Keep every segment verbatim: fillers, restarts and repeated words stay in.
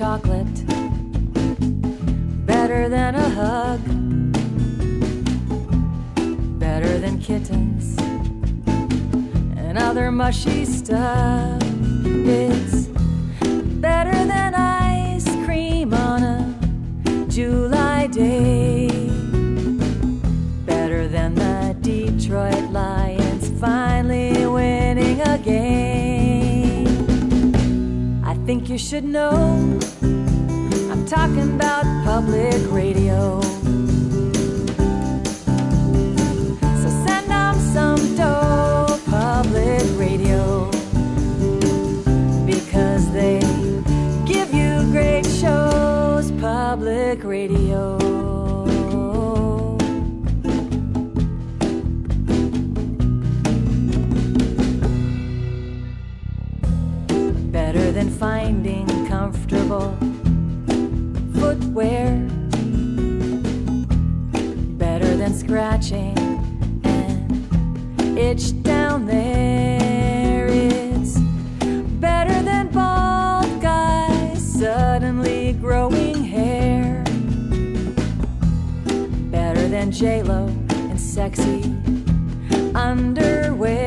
chocolate, better than a hug, better than kittens and other mushy stuff. It's better than ice cream on a July day, better than the Detroit Lions finally winning a game. I think you should know I'm talking about public radio. So send them some dough, public radio, because they give you great shows, public radio. Better than finding comfortable footwear, better than scratching an itch down there. It's better than bald guys suddenly growing hair, better than J-Lo and sexy underwear.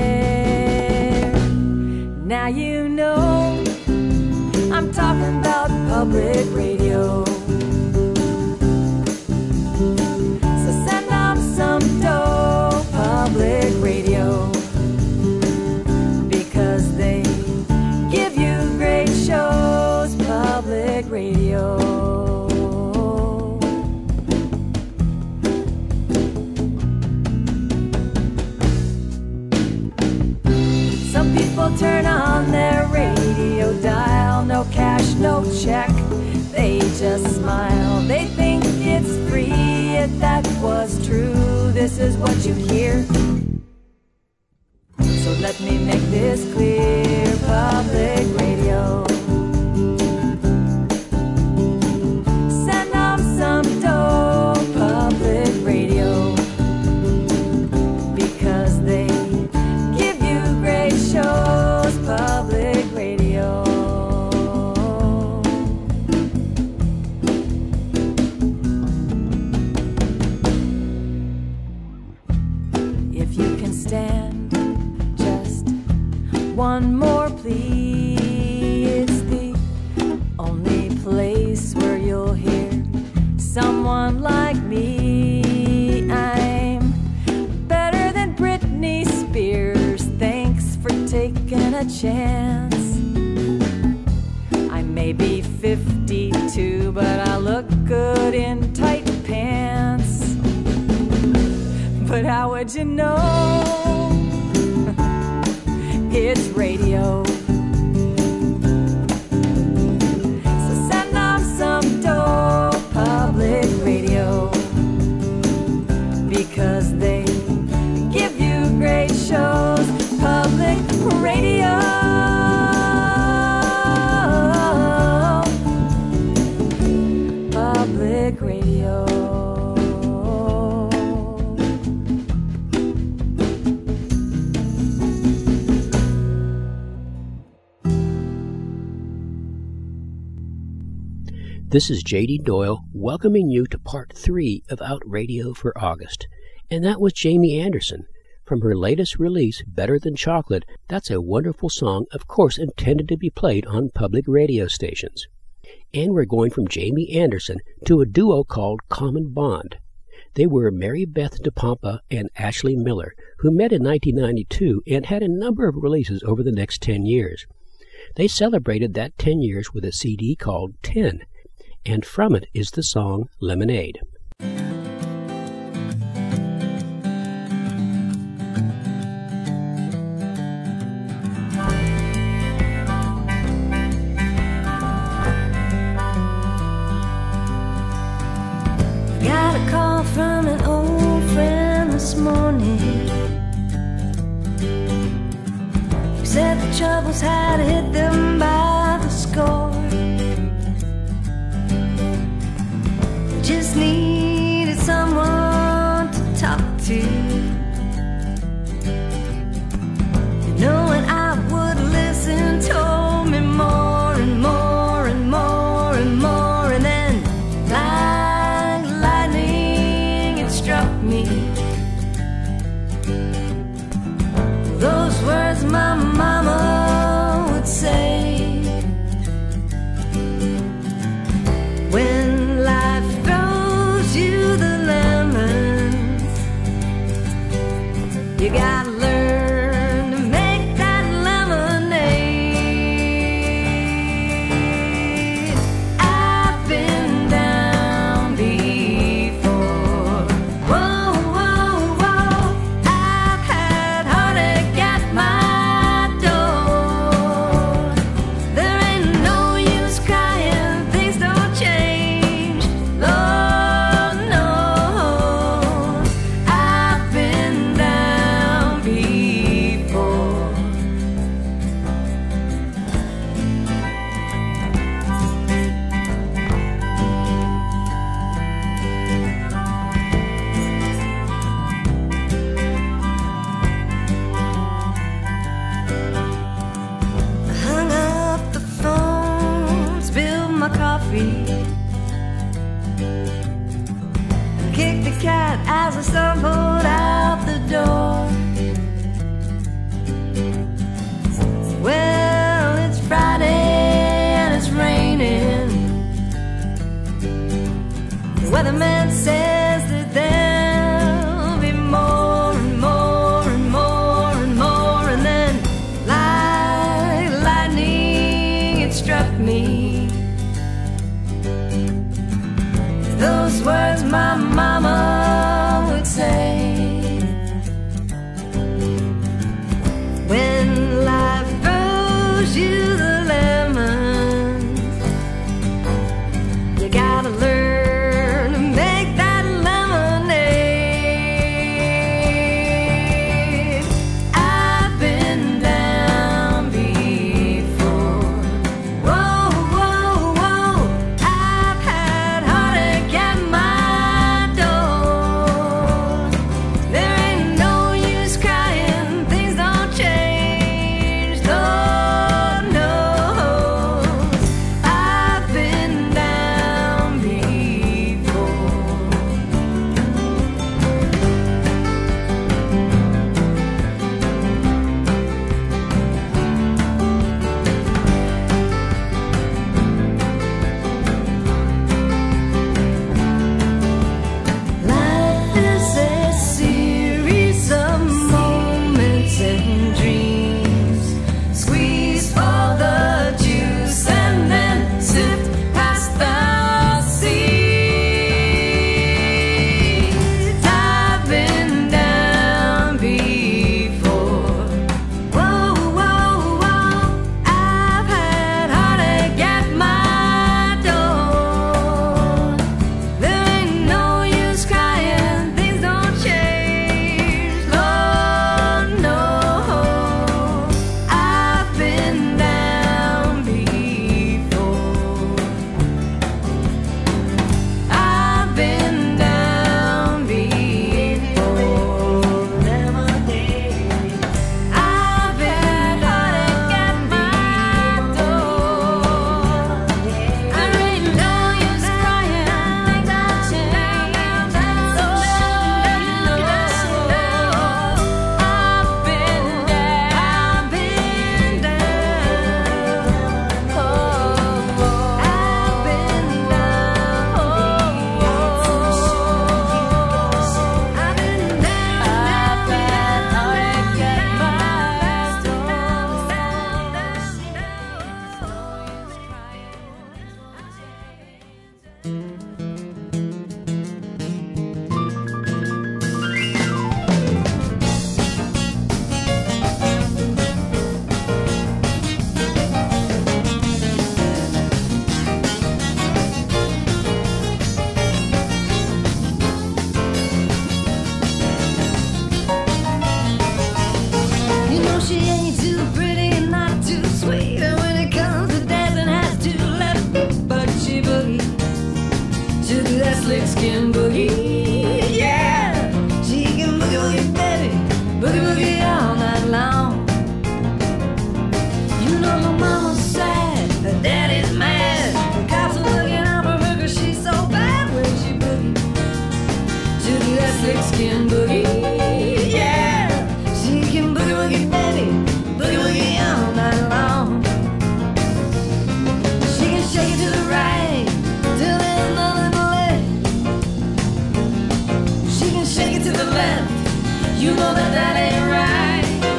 Now you know I'm talking about public radio. So send them some dough, public radio, because they give you great shows, public radio. Some people turn on their radio dial, no cash, no check, they just smile. They think it's free, if that was true, this is what you hear. So let me make this clear, public radio. Send them some dough, public radio, because they give you great shows, public radio. If you can stand just one more plea, it's the only place where you'll hear someone like me. I'm better than Britney Spears, thanks for taking a chance. I may be fifty-two, but I look good in tight pants. But how would you know? It's radio. So send them some dough, public radio, because they give you great shows, public radio. Public radio. This is J D Doyle welcoming you to part three of Out Radio for August. And that was Jamie Anderson from her latest release, Better Than Chocolate. That's a wonderful song, of course intended to be played on public radio stations. And we're going from Jamie Anderson to a duo called Common Bond. They were Mary Beth DePompa and Ashley Miller, who met in nineteen ninety-two and had a number of releases over the next ten years. They celebrated that ten years with a C D called ten. And from it is the song Lemonade. Got a call from an old friend this morning. He said the troubles had hit them by the score. Just needed someone to talk to. Knowing I would listen told me more and more and more. struck me. Those words my mama would say when life throws you the lemons. You gotta learn to make that lemonade. I've been down before. Whoa, whoa, whoa. I've had heartache at my door. There ain't no use crying, things don't change. Lord knows I've been down before. I hung up the phone, spilled my coffee, kicked the cat as I stumbled out the door. Well, it's Friday and it's raining. The weatherman says that there'll be more and more and more and more, and then like lightning it struck me. Those words my mama would say when life throws you the lemons. You gotta learn to make that slick skin boogie. Yeah, she can boogie woogie baby, boogie woogie all night long. She can shake it to the right till there's nothing left. She can shake it to the left. You know that that ain't right.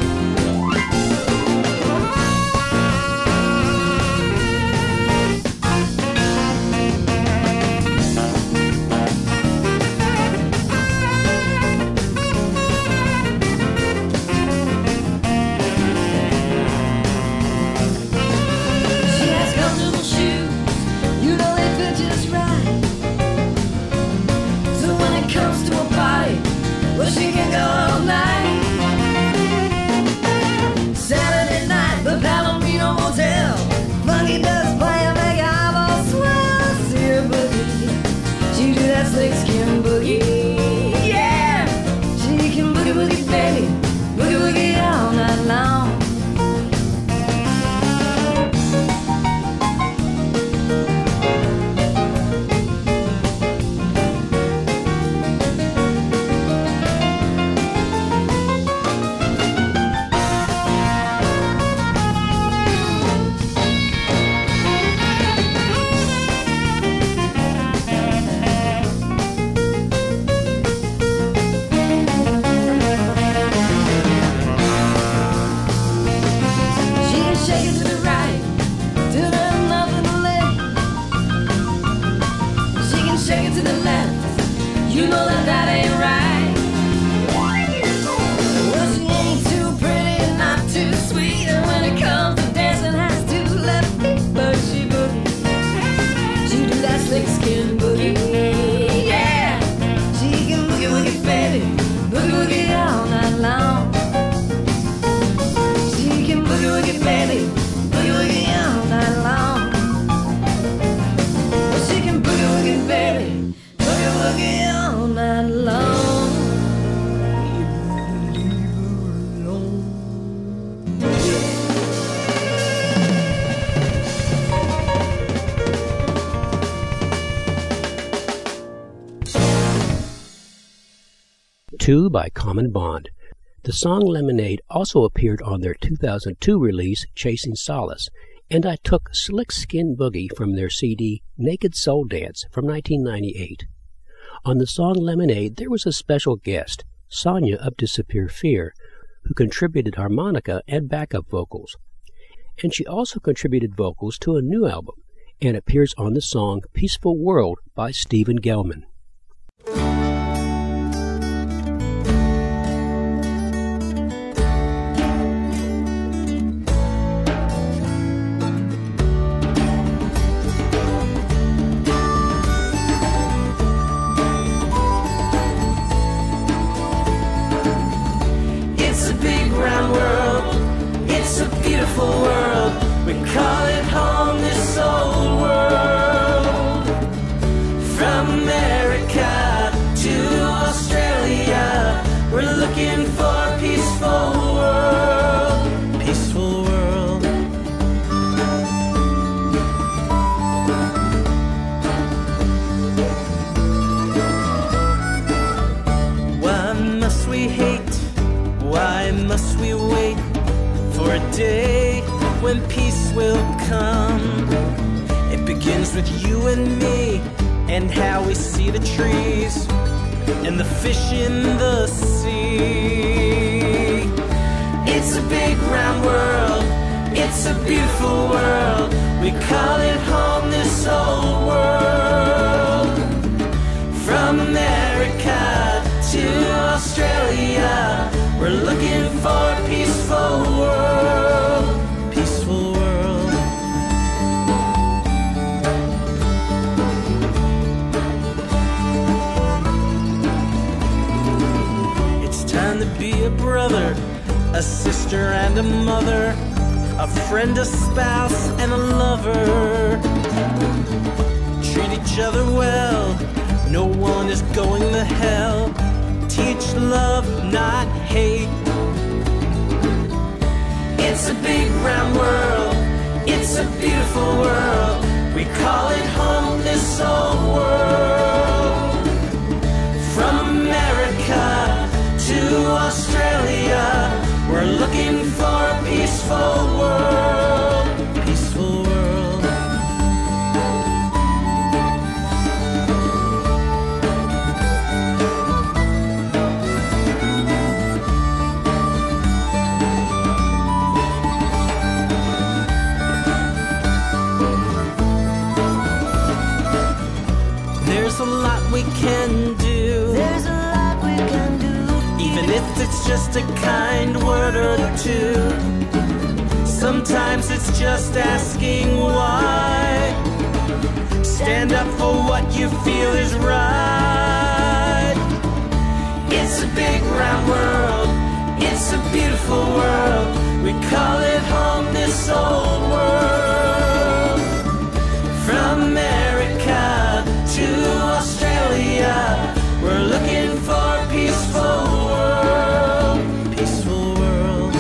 Well, she can go all night. Saturday night, the Palomino Motel. Funky does play a make eyeball swell. See her boogie, she do that slick skin boogie. Yeah, she can boogie woogie baby, boogie woogie all night long. Two by Common Bond. The song Lemonade also appeared on their two thousand two release Chasing Solace, and I took Slick Skin Boogie from their C D Naked Soul Dance from nineteen ninety-eight. On the song Lemonade there was a special guest, Sonia of Disappear Fear, who contributed harmonica and backup vocals. And she also contributed vocals to a new album, and appears on the song Peaceful World by Stephen Gelman. World, we call it home, this old world. From America to Australia, we're looking for a peaceful world. Peaceful world. Why must we hate? Why must we wait for a day when peace will come? It begins with you and me, and how we see the trees and the fish in the sea. It's a big round world, it's a beautiful world. We call it home, this old world. From America to Australia, we're looking for a peaceful world. Peaceful world. It's time to be a brother, a sister and a mother, a friend, a spouse and a lover. Treat each other well, no one is going to hell. Teach love, not hate. It's a big round world, it's a beautiful world. We call it home, this old world. From America looking for a peaceful world. Peaceful world. There's a lot we can do. There's a lot we can do. Even if it's just a kind word or two. Sometimes it's just asking why. Stand up for what you feel is right. It's a big round world. It's a beautiful world. We call it home, this old world. From America to Australia, we're looking for a peaceful world. Peaceful world.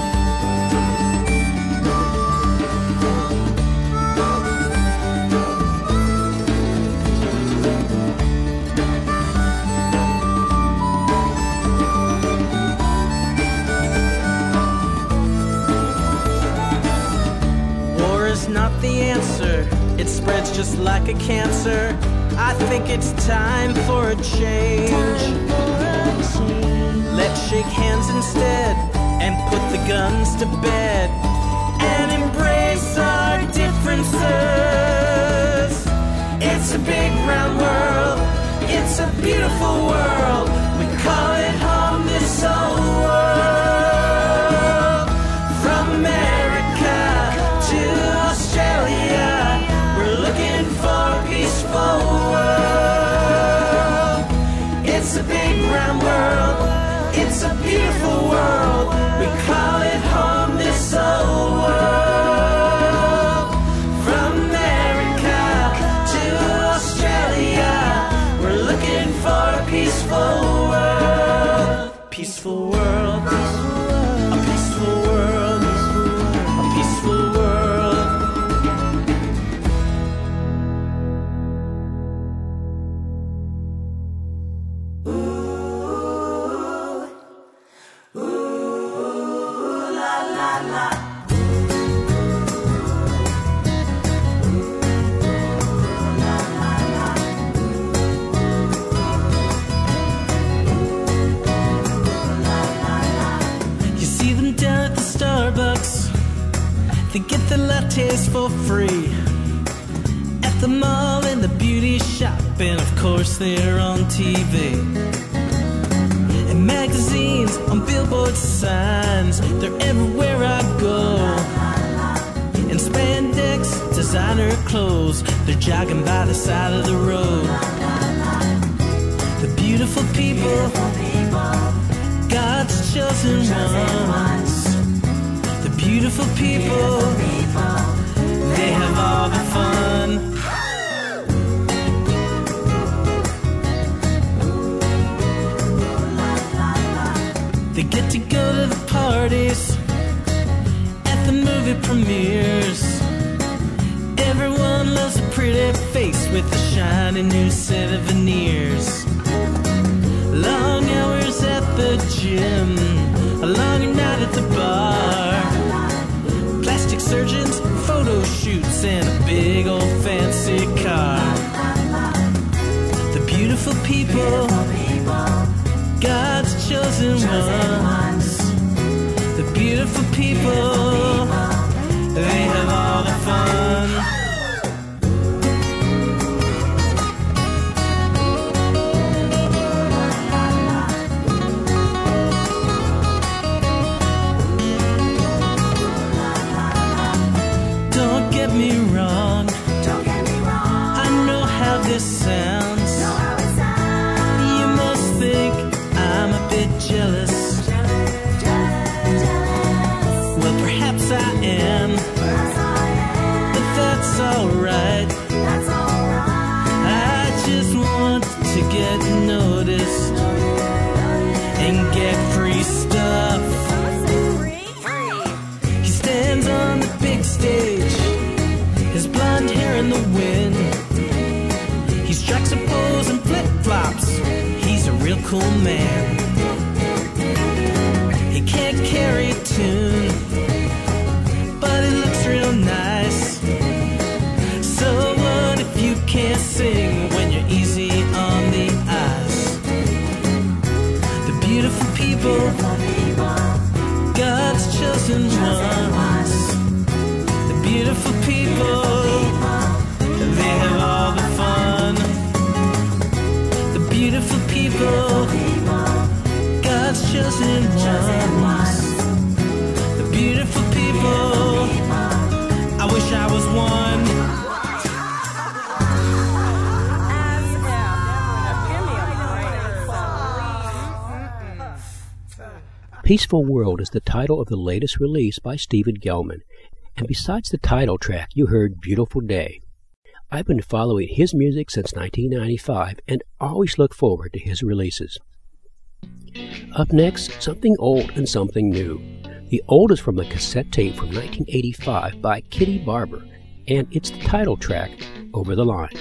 War is not the answer. It spreads just like a cancer. I think it's time for a change. Let's shake hands instead and put the guns to bed and embrace our differences. It's a big round world. It's a beautiful world. We call it home, this old world. From America to Australia, we're looking for a peaceful world. It's a big round world. It's a beautiful world. We call it home, this old world. From America to Australia, we're looking for a peaceful world. Peaceful world. A peaceful world. A peaceful world. You see them down at the Starbucks. They get the lattes for free. At the mall and the beauty shop, and of course they're on T V. In magazines, on billboard signs, they're everywhere I go. In spandex, designer clothes, they're jogging by the side of the road. The beautiful people, God's chosen ones. The beautiful people, they have all the fun. They get to go to the parties, at the movie premieres. Everyone loves a pretty face with a shiny new set of veneers. Long hours at the gym, a long night at the bar. Plastic surgeons, photo shoots, and a big old fancy car. The beautiful people, God's chosen ones. The beautiful people, they have all the fun. Don't get me wrong, Don't get me wrong. I know how this sounds. Know how it sounds. You must think I'm a bit jealous. Jealous, jealous, jealous. Well, perhaps I am, Perhaps I am. but that's alright. That's alright. I just want to get noticed and get free stuff. Free, free. He stands on the big stage, his blonde hair in the wind. He strikes a pose and flip-flops. He's a real cool man. He can't can't carry a tune, but it looks real nice. So what if you can't sing when you're easy on the eyes? The beautiful people, God's chosen ones. The beautiful people, they have all the fun. The beautiful people, God's chosen ones. The beautiful people, I wish I was one. Peaceful World is the title of the latest release by Stephen Gelman, and besides the title track, you heard Beautiful Day. I've been following his music since nineteen ninety-five and always look forward to his releases. Up next, something old and something new. The old is from a cassette tape from nineteen eighty-five by Kitty Barber, and it's the title track, Over the Line.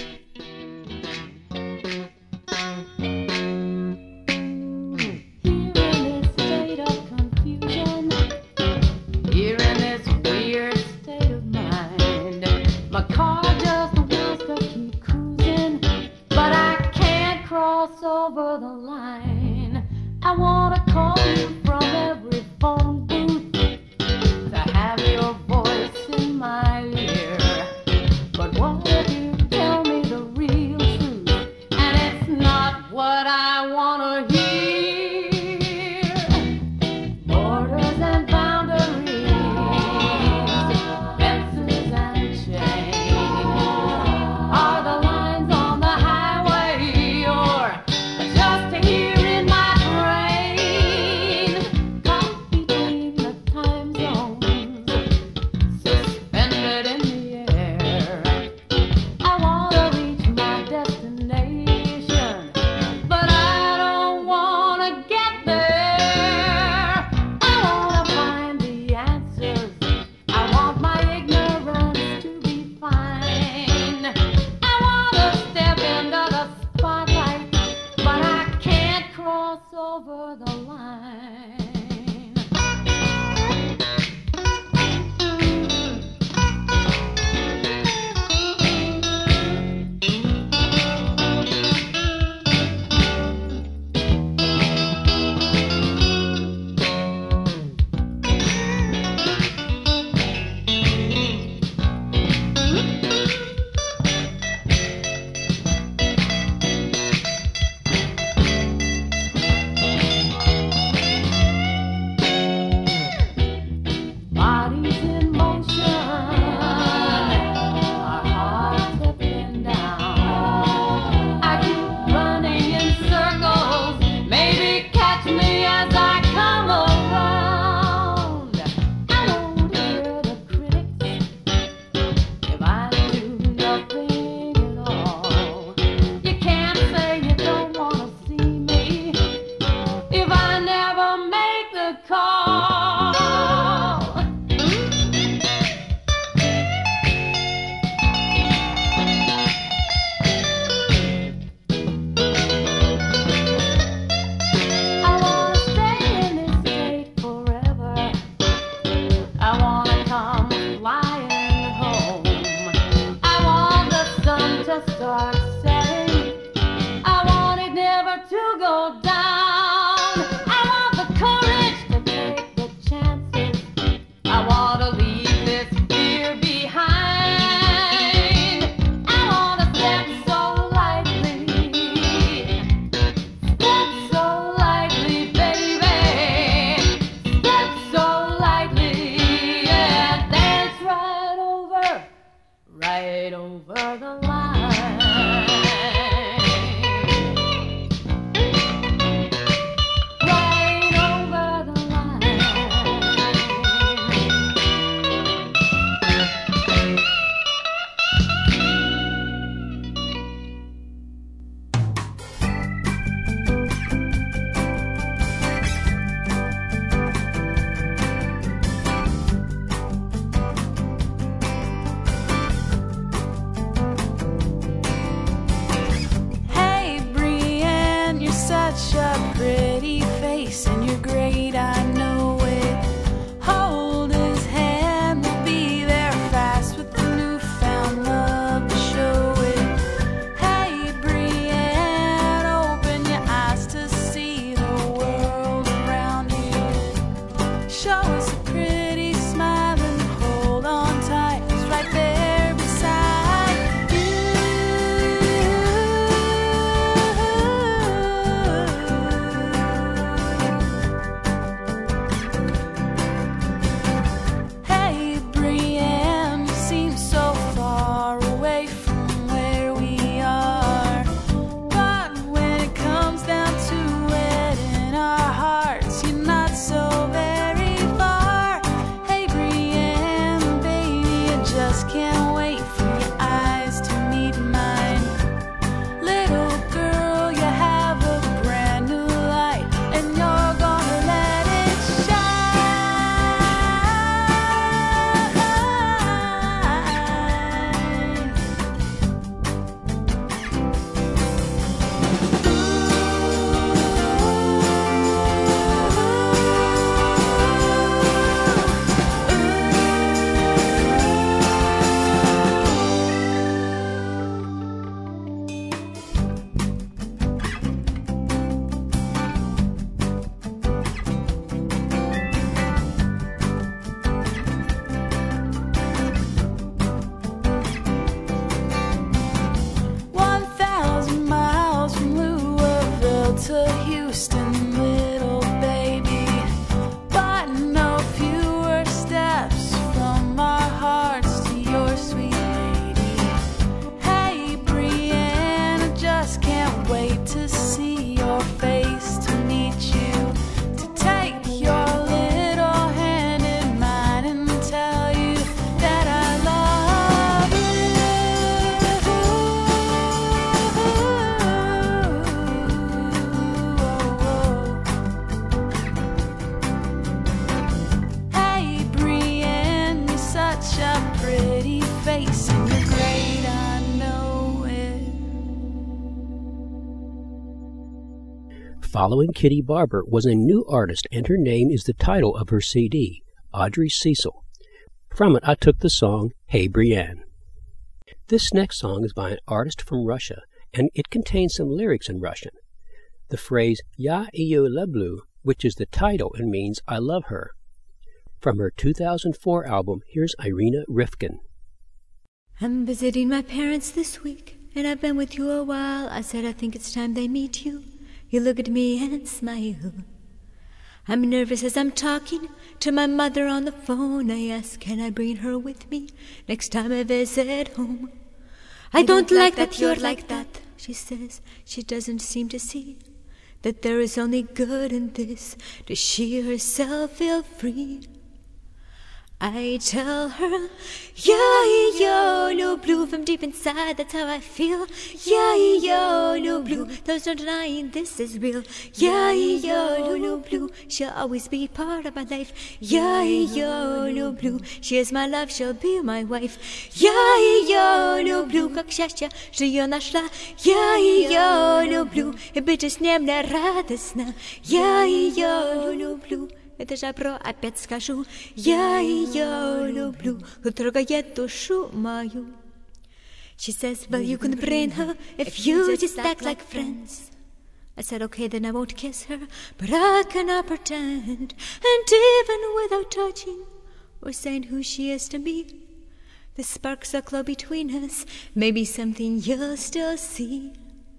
Over the line, I wanna call you from every phone booth to have your voice in my ear. But what if you tell me the real truth, and it's not what I wanna hear? Borders and boundaries, fences and chains, are the lines on the highway, or just here in my brain, caught between the time zones, suspended in the air. I wanna reach my destination, but I don't wanna get there. I wanna find the answers. I want my ignorance to be fine. I wanna step into the spotlight, but I can't cross over the line. Bodies in motion, our hearts have been down. I keep running in circles, maybe catch me as I come around. I won't hear the critics if I do nothing at all. You can't say you don't want to see me if I never make the call. I wanna stay in this state forever. I wanna come flying home. I want the sun to start setting. I want it never to go down. I want the courage to take the chances. I wanna leave this fear behind. I wanna step so lightly, step so lightly, baby, step so lightly, and dance right over, right over the line. Right over the line. Hey, Brienne, you're such a pretty face, and you're great, I know it. Following Kitty Barber was a new artist, and her name is the title of her C D, Audrey Cecil. From it, I took the song, Hey Brienne. This next song is by an artist from Russia, and it contains some lyrics in Russian. The phrase, Ya iyo lublю, which is the title and means I love her. From her two thousand four album, here's Irina Rifkin. I'm visiting my parents this week, and I've been with you a while. I said I think it's time they meet you. You look at me and smile. I'm nervous as I'm talking to my mother on the phone. I ask, can I bring her with me next time I visit home? I, I don't, don't like that, that you're like that, she says. She doesn't seem to see that there is only good in this. Does she herself feel free? I tell her, yeah, yo, no blue from deep inside, that's how I feel. Yeah, yo, no blue, there's no denying this is real. Yeah, yo, no blue, she'll always be part of my life. Yeah, yo, no blue, she is my love, she'll be my wife. Yeah, yo, no blue, как счастье, что ее нашла. Yeah, yo, no blue, и быть с ним мне радостно. Yeah, yo, no blue. Это жабро опять скажу, я ее люблю, трогает душу мою. She says, well, you can bring her if you just act like friends. I said, okay, then I won't kiss her, but I cannot pretend. And even without touching or saying who she is to me, the sparks that glow between us may be something you'll still see.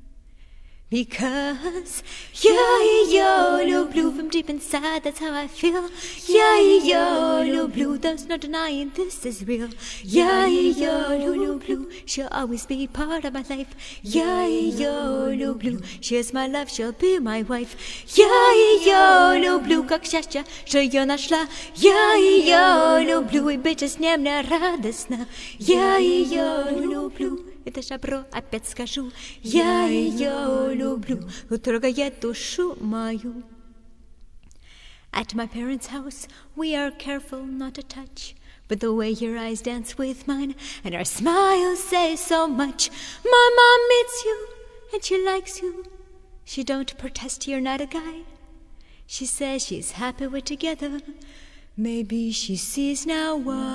Because, yeah, yo, no blue from deep inside, that's how I feel. Yeah, yo, no blue, there's no denying this is real. Yeah, yo, no blue, she'll always be part of my life. Yeah, yo, no blue, she is my love, she'll be my wife. Yeah, yo, no blue, как счастье, что ее нашла. Yeah, yo, no blue, и быть с ним мне радостно. Yeah, yo, no blue. Это жабро опять скажу, я ее люблю, трогает душу мою. At my parents' house, we are careful not to touch, but the way your eyes dance with mine and our smiles say so much. My mom meets you and she likes you. She don't protest you're not a guy. She says she's happy we're together. Maybe she sees now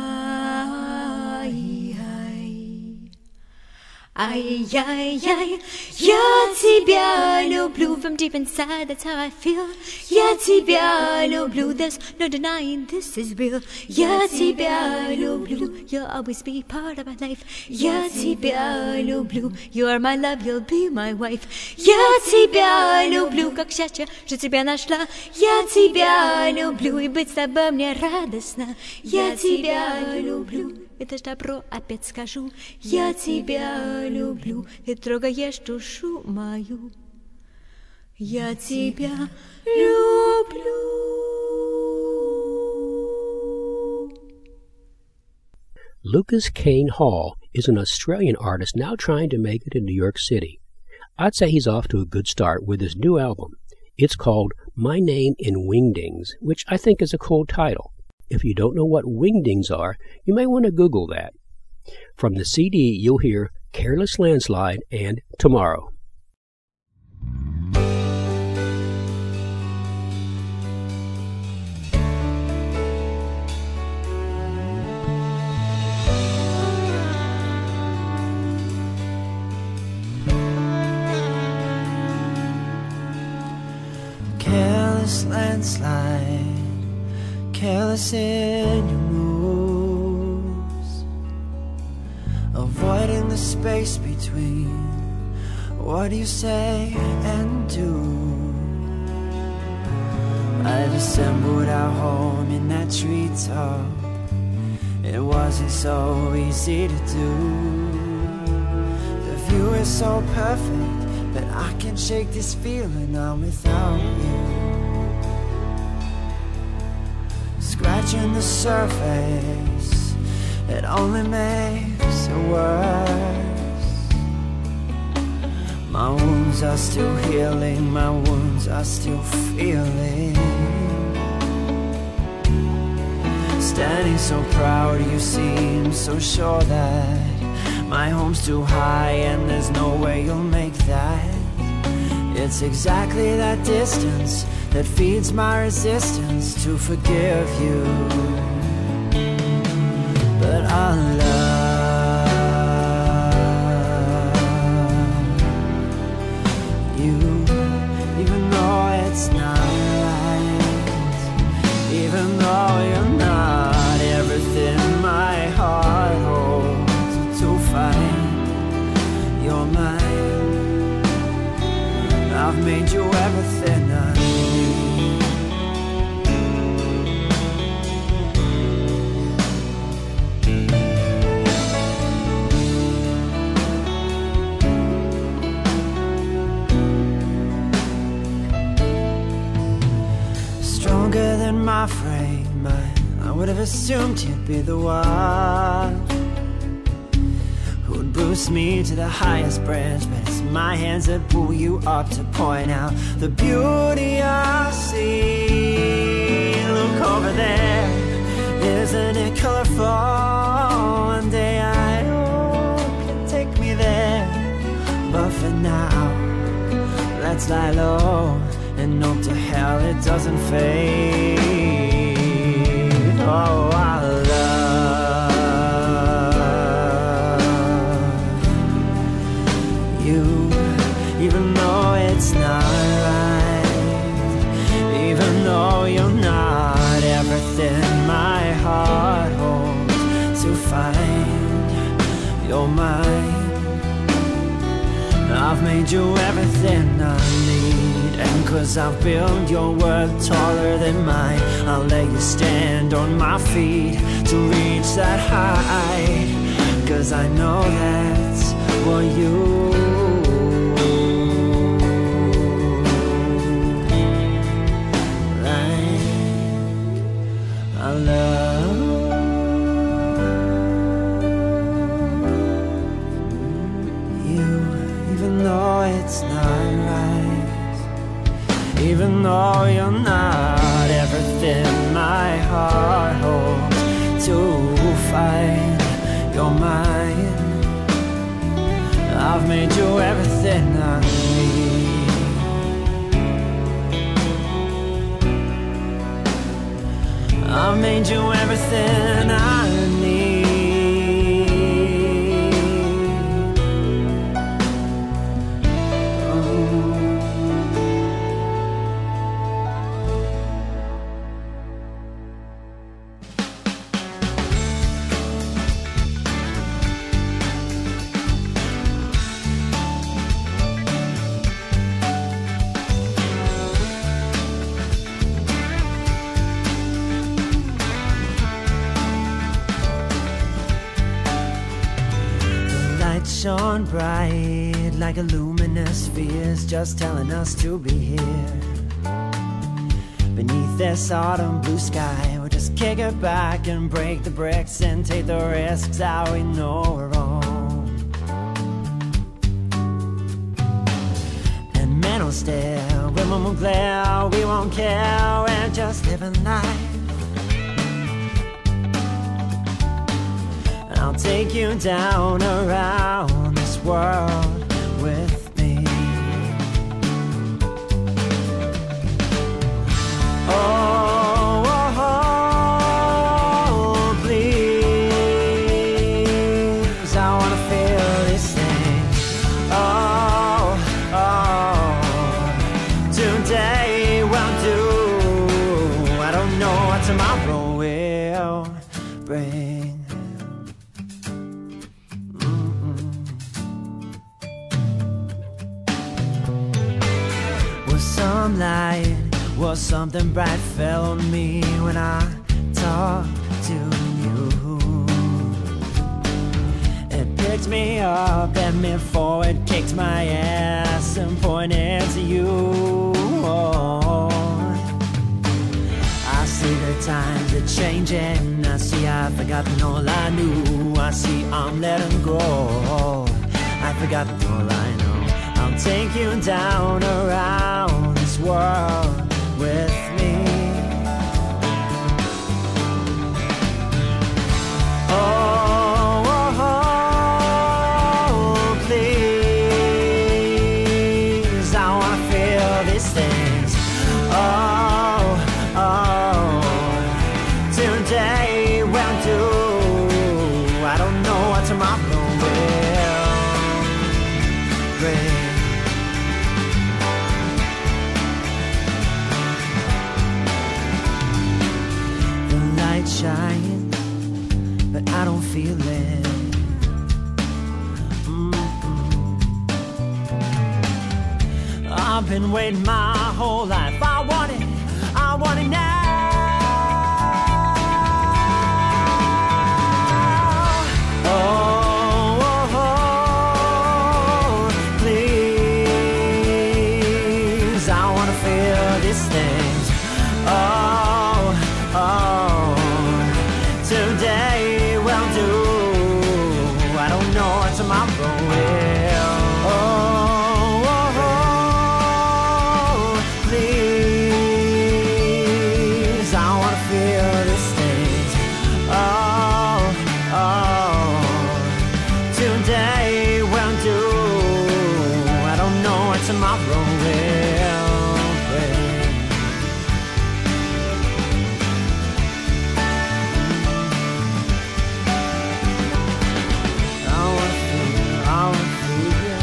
why. Ай-яй-яй, я тебя люблю from deep inside, that's how I feel. Я тебя люблю, there's no denying this is real. Я тебя люблю, you'll always be part of my life. Я тебя люблю, you are my love, you'll be my wife. Я тебя люблю, как счастье, что тебя нашла. Я тебя люблю, и быть с тобой мне радостно. Я тебя люблю. Это ж добро опять скажу, я тебя люблю, ты трогаешь душу мою. Я тебя люблю. Lucas Kane Hall is an Australian artist now trying to make it in New York City. I'd say he's off to a good start with his new album. It's called My Name in Wingdings, which I think is a cool title. If you don't know what wingdings are, you may want to Google that. From the C D, you'll hear Careless Landslide and Tomorrow. Careless landslide, careless in your moves, avoiding the space between what you say and do. I've assembled our home in that treetop. It wasn't so easy to do. The view is so perfect, but I can't shake this feeling I'm without you. Scratching the surface, it only makes it worse. My wounds are still healing, my wounds are still feeling. Standing so proud, you seem so sure that my home's too high and there's no way you'll make that. It's exactly that distance that feeds my resistance to forgive you. But I love you, even though it's not right, even though you're not everything my heart holds to find. You're mine. I've made you everything I need. Stronger than my frame, I, I would have assumed you'd be the one who'd boost me to the highest branch, but it's my hands that pull you up to point out the beauty I see. Look over there, isn't it colorful? One day I hope you take me there, but for now, let's lie low and hope to hell it doesn't fade. Oh, I love you, even though it's not right, even though you're not everything my heart holds to find. You're mine. I've made you everything I need, and cause I've built your world taller than mine, I'll let you stand on my feet to reach that height, cause I know that's what you I love you, even though it's not right, even though you're not everything my heart holds to find. You're mine. I've made you everything I need. I made you everything I need. Shone bright like a luminous spheres, just telling us to be here. Beneath this autumn blue sky, we'll just kick it back and break the bricks and take the risks out we know we're on. And men will stare, women will glare, we won't care, we're just living life. I'll take you down around this world with me. Oh, oh, oh, please, I wanna feel these things. Oh, oh, today won't do. I don't know what tomorrow will bring. Some light or something bright fell on me when I talked to you. It picked me up, bent me forward, kicked my ass and pointed to you. Oh, I see the times are changing, I see I've forgotten all I knew, I see I'm letting go, I've forgotten all I know. I'll take you down around this world with me. Oh, oh, oh, please, I wanna feel feeling. Mm-hmm. I've been waiting my whole life. I want it, I want it now. Oh, oh, oh, please, I want to feel these things. Oh, oh, today will do. I don't know what tomorrow will. Oh, oh, oh, please, I want to feel these things. Oh, oh, today will do. I don't know what tomorrow will bring. I wanna feel, I wanna feel.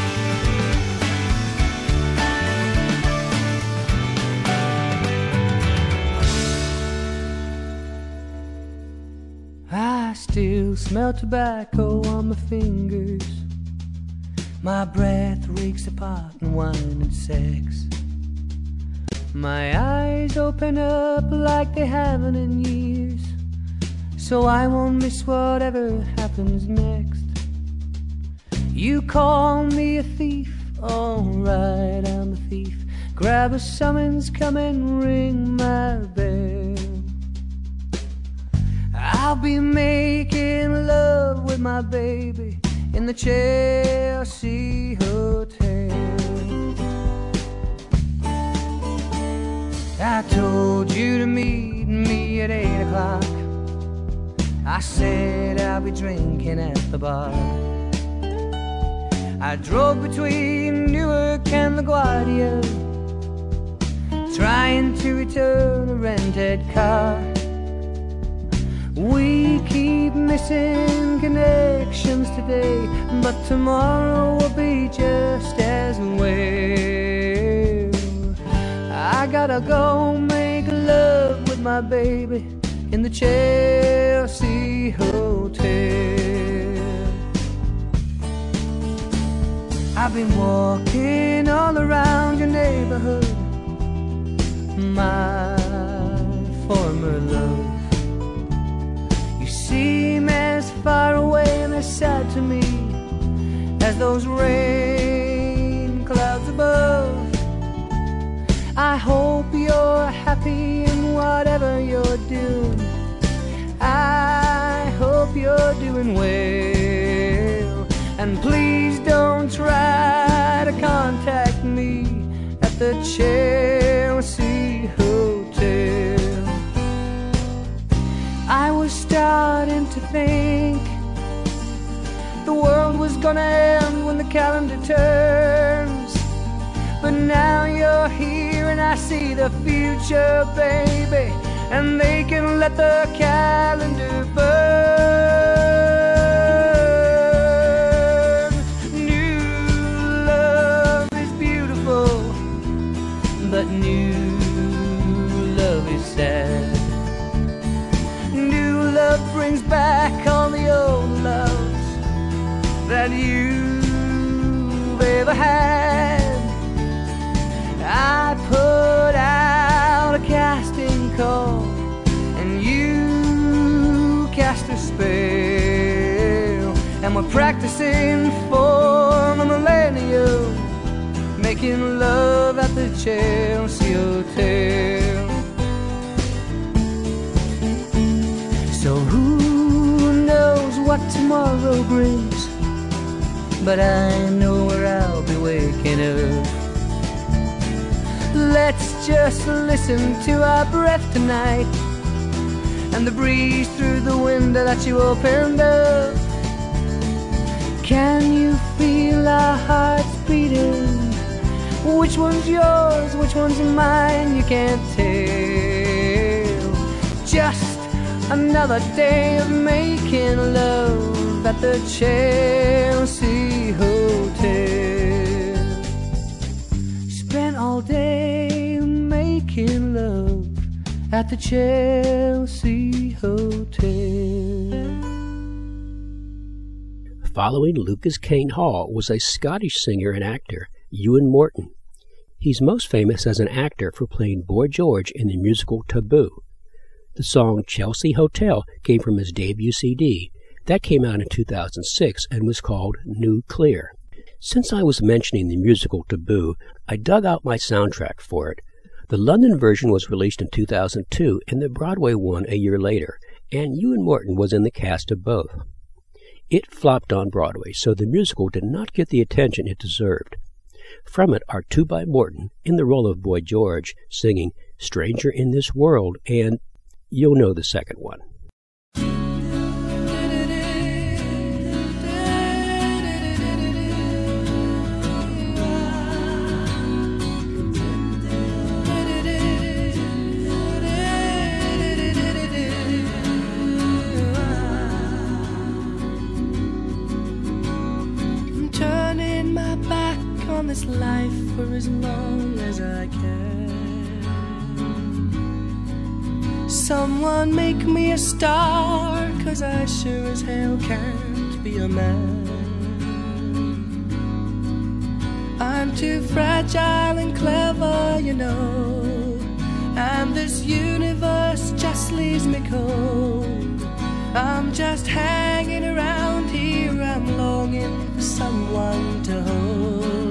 I still smell tobacco on my fingers. My breath reeks of pot and wine and sex. My eyes open up like they haven't in years, so I won't miss whatever happens next. You call me a thief, alright, I'm a thief. Grab a summons, come and ring my bell. I'll be making love with my baby in the Chelsea Hotel. I told you to meet me at eight o'clock. I said I'll be drinking at the bar. I drove between Newark and LaGuardia, trying to return a rented car. We keep missing connections today, but tomorrow will be just as well. I gotta go make love with my baby in the Chelsea Hotel. I've been walking all around your neighborhood, my former love. You seem as far away and as sad to me as those rain clouds above. I hope you're happy in whatever you're doing. I hope you're doing well. And please don't try to contact me at the Chelsea Hotel. I was starting to think the world was gonna end when the calendar turns, but now you're here and I see the future, baby, and they can let the calendar burn. New love is beautiful, but new love is sad. New love brings back all the old loves that you've ever had. I put out a casting call and you cast a spell, and we're practicing for the millennium, making love at the Chelsea Hotel. So who knows what tomorrow brings, but I know where I'll be waking up. Let's just listen to our breath tonight and the breeze through the window that you opened up. Can you feel our hearts beating? Which one's yours, which one's mine, you can't tell. Just another day of making love at the Chelsea Hotel. Spent all day making love at the Chelsea Hotel. following Lucas Kane Hall was a Scottish singer and actor, Ewan Morton. He's most famous as an actor for playing Boy George in the musical Taboo. The song Chelsea Hotel came from his debut C D. That came out in two thousand six and was called New Clear. Since I was mentioning the musical Taboo, I dug out my soundtrack for it. The London version was released in two thousand two and the Broadway one a year later, and Ewan Morton was in the cast of both. It flopped on Broadway, so the musical did not get the attention it deserved. From it are Tubai Morton, in the role of Boy George, singing Stranger in This World, and you'll know the second one. This life for as long as I can. Someone make me a star, 'cause I sure as hell can't be a man. I'm too fragile and clever, you know, and this universe just leaves me cold. I'm just hanging around here, I'm longing for someone to hold.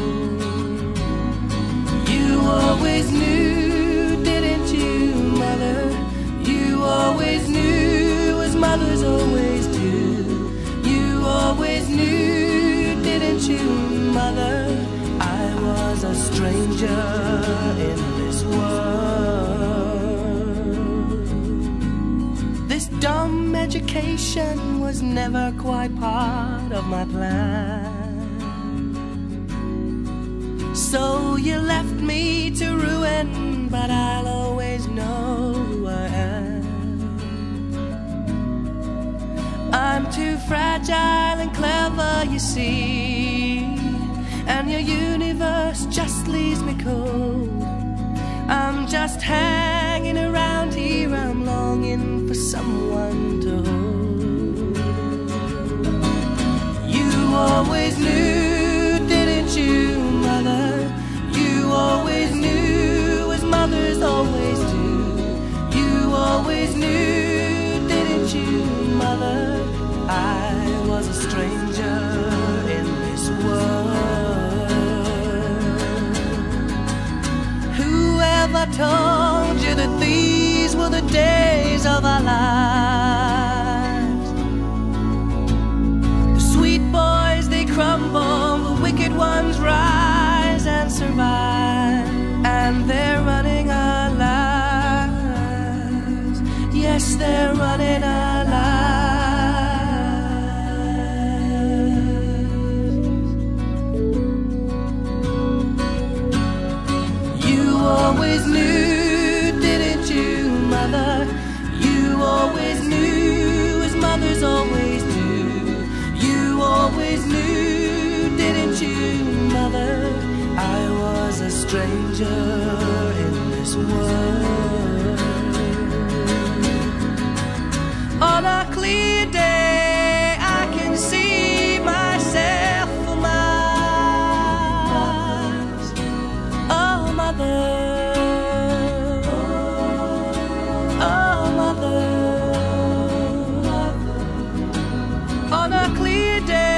You always knew, didn't you, mother? You always knew, as mothers always do. You always knew, didn't you, mother? I was a stranger in this world. This dumb education was never quite part of my plan. So you left me to ruin, but I'll always know who I am. I'm too fragile and clever, you see, and your universe just leaves me cold. I'm just hanging around here, I'm longing for someone to hold. You always knew, didn't you, mother? You always knew, as mothers always do. You always knew, didn't you, mother? I was a stranger in this world. Whoever told you that these were the days of our lives? The sweet boys, they crumble, the wicked ones rise and survive, and they're running our lives. Yes, they're running our lives. You always knew, didn't you, mother? You always knew, as mothers always do. You always knew, didn't you, mother? I was a stranger in this world. On a clear day, I can see myself for miles. Oh, mother. Oh, mother. On a clear day,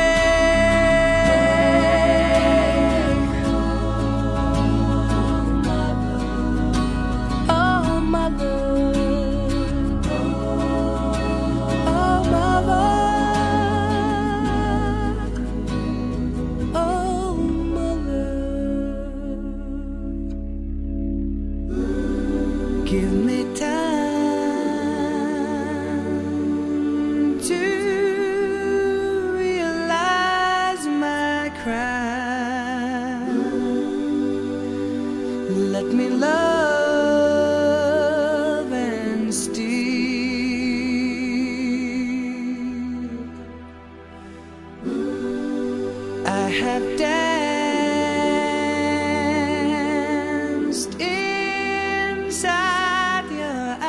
give me time to realize my crime. Let me love and steal. I have danced inside your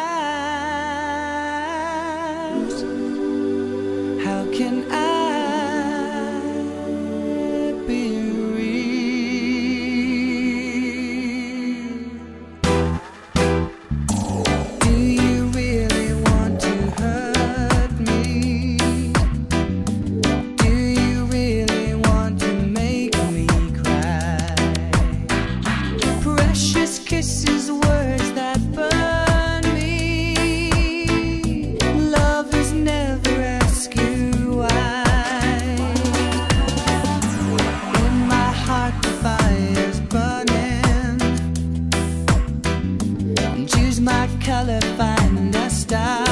color find a star.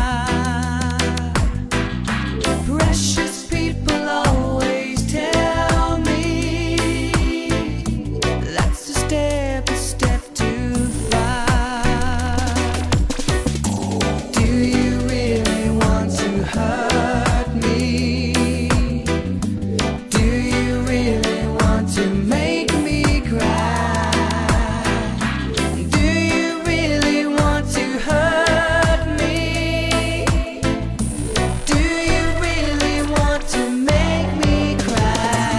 Precious people always tell me that's a step, a step too far. Do you really want to hurt me? Do you really want to make me cry? Do you really want to hurt me? Do you really want to make me cry?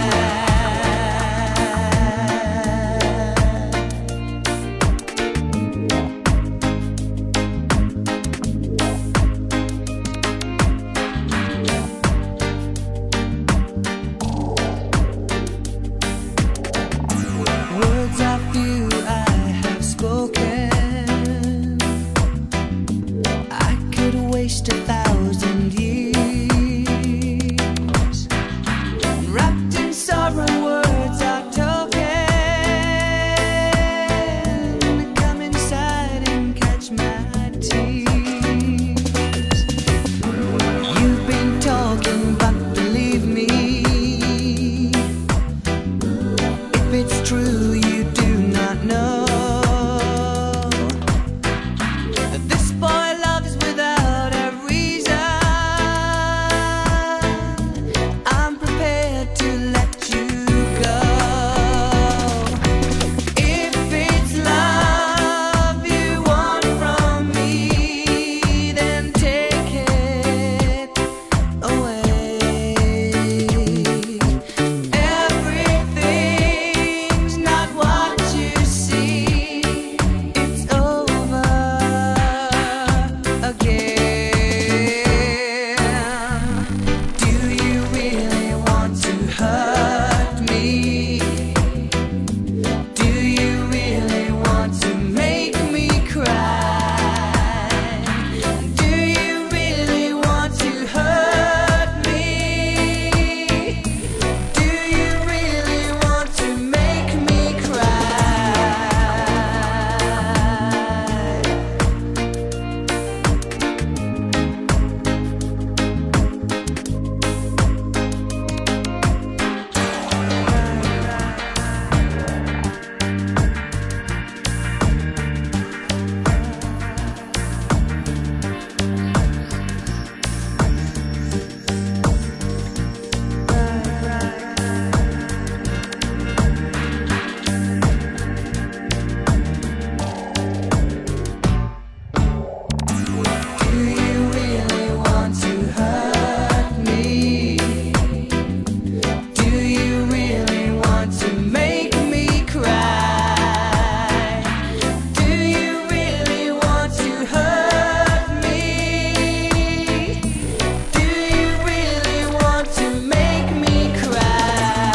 Words are few I have spoken. I could waste a thousand years. Wrapped in sorrow, words are token. Come inside and catch my tears. You've been talking, but believe me, if it's true, you do not know that this boy loves without a reason. I'm prepared to let you go. If it's love you want from me, then take it away. Everything's not what you see. It's over again. Do you really want to hurt me? Do you really want to make me cry? Do you really want to hurt me? Do you really want to make me cry? Do you really want to hurt me? Do you really want to make me cry? Do you really want to hurt me? Do you really want to make me cry?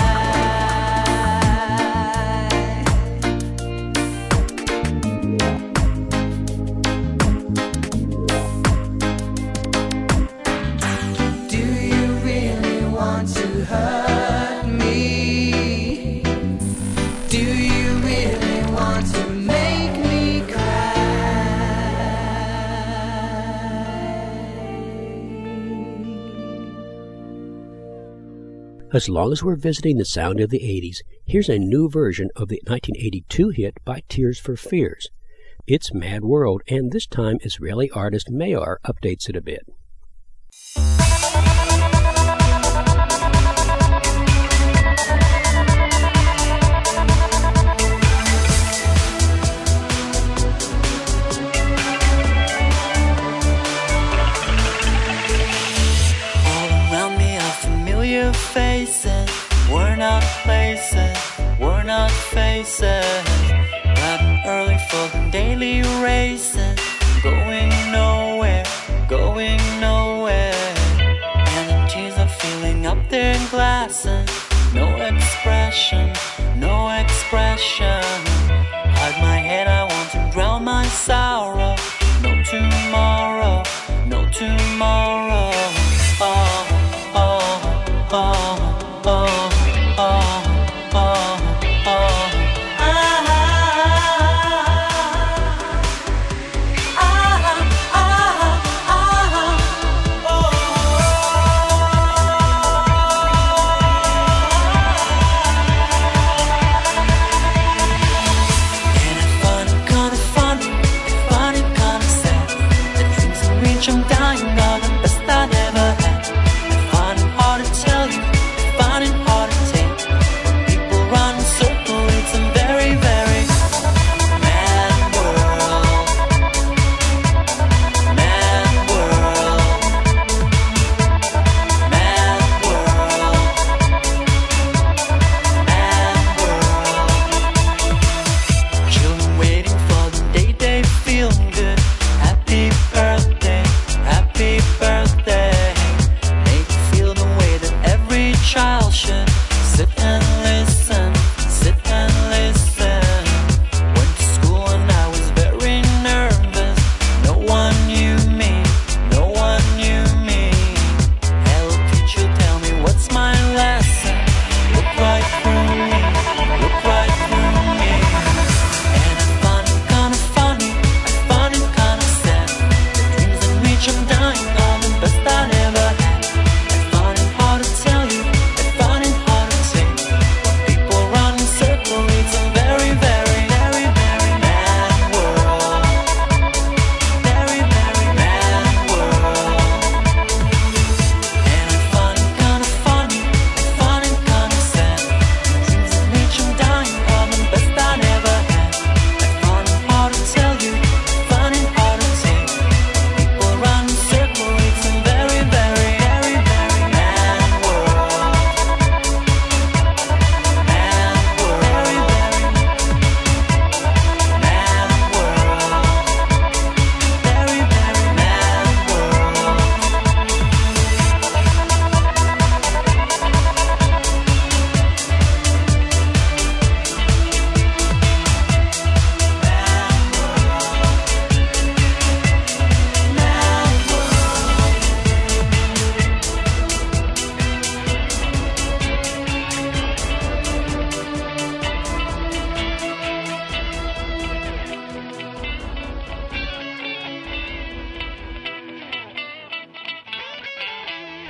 Do you really want to hurt me? Do you really want to make me cry? As long as we're visiting the sound of the eighties, here's a new version of the nineteen eighty-two hit by Tears for Fears. It's Mad World, and this time Israeli artist Mayar updates it a bit. All around me are familiar faces. We're not places, we're not faces. Riding early for the daily races. Going nowhere, going nowhere. Energies are filling up their glasses. No expression, no expression. Hide my head, I want to drown my sorrow. No tomorrow, no tomorrow. Oh, oh, oh, oh, oh, oh, oh. Ah, ah, ah,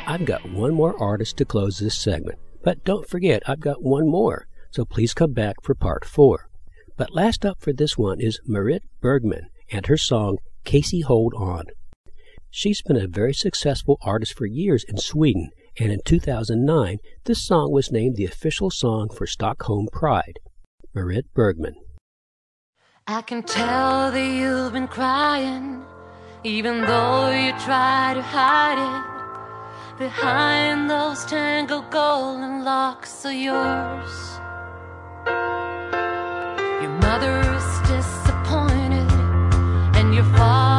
I've got one more artist to close this segment, but don't forget I've got one more, so please come back for part four. But last up for this one is Marit Bergman and her song Casey Hold On. She's been a very successful artist for years in Sweden, and in two thousand nine, this song was named the official song for Stockholm Pride. Marit Bergman. I can tell that you've been crying, even though you try to hide it behind those tangled golden locks of yours. Your mother is disappointed, and your father